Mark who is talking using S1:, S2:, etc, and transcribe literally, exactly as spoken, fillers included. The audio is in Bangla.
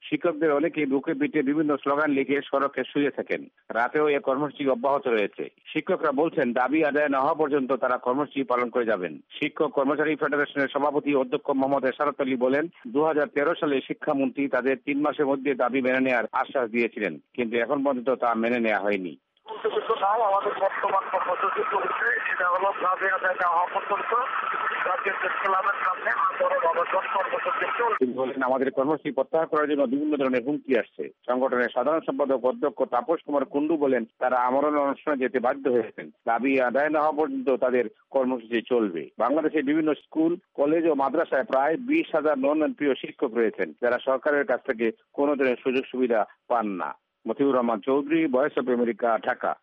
S1: শিক্ষকদের অনেকেই বুকে পিঠে বিভিন্ন স্লোগান লিখে সড়কে শুয়ে থাকেন। রাতেও এ কর্মসূচি অব্যাহত রয়েছে। শিক্ষকরা বলছেন, দাবি আদায় না হওয়া পর্যন্ত তারা কর্মসূচি পালন করে যাবেন। শিক্ষক কর্মচারী ফেডারেশনের সভাপতি অধ্যক্ষ মোহাম্মদ এশারত আলী বলেন, দু হাজার তেরো সালে শিক্ষামন্ত্রী তাদের তিন মাসের মধ্যে দাবি মেনে নেওয়ার আশ্বাস দিয়েছিলেন, কিন্তু এখন পর্যন্ত তা মেনে নেওয়া হয়নি।
S2: আমাদের বর্তমান কর্মসূচি চলছে, সেটা হলো দাবি আদায় না হওয়া পর্যন্ত
S1: তিনি বলেন, আমাদের কর্মসূচি প্রত্যাহার করার জন্য বিভিন্ন ধরনের হুমকি আসছে। সংগঠনের সাধারণ সম্পাদক অধ্যক্ষ তাপস কুমার কুন্ডু বলেন, তারা আমরণ অনুষ্ঠানে যেতে বাধ্য হয়েছেন। দাবি আদায় না হওয়া পর্যন্ত তাদের কর্মসূচি চলবে। বাংলাদেশের বিভিন্ন স্কুল, কলেজ ও মাদ্রাসায় প্রায় বিশ হাজার নন এনপিও শিক্ষক রয়েছেন, যারা সরকারের কাছ থেকে কোনো ধরনের সুযোগ সুবিধা পান না। Motiur Rahman Chowdhury, voice of America, Dhaka.